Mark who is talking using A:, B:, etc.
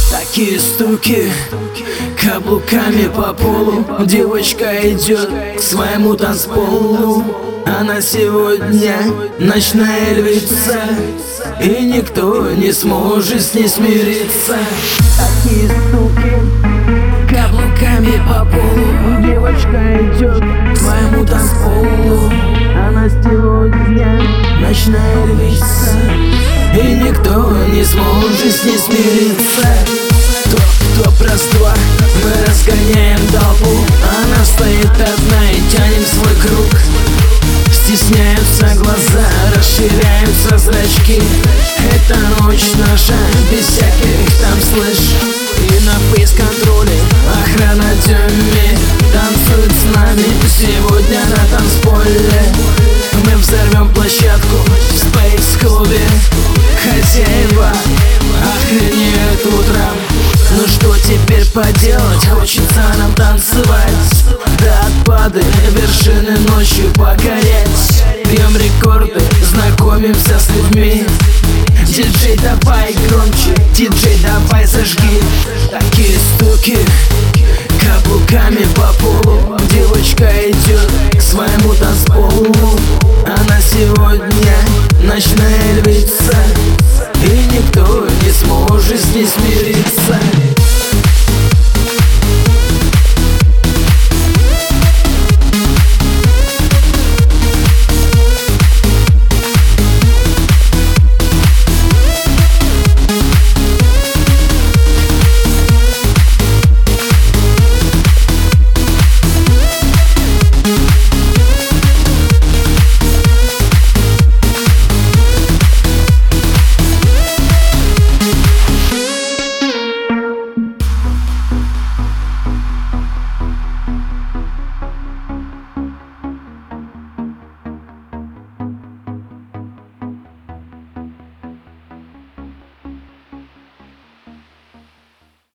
A: Такие стуки каблуками по полу. Девочка идет к своему танцполу. Она сегодня ночная львица, и никто не сможет с ней смириться. Такие стуки каблуками по полу. Девочка идет к своему танцполу. Она сегодня ночная львица, и никто не сможет с ней смириться. Топ раз два, мы разгоняем толпу. Она стоит одна и тянем свой круг. Стесняются глаза, расширяются зрачки. Это ночь наша, без всяких там слышь. И на фейс-контроле охрана Дюми танцует с нами сегодня на танцполе. Мы взорвем площадку в спейс-клубе. Хозяева охренеют утром. Ну что теперь поделать, хочется нам танцевать до отпады, вершины ночью покорять. Бьем рекорды, знакомимся с людьми. Диджей, давай громче, диджей, давай зажги. Такие стуки каблуками по полу. Девочка идет к своему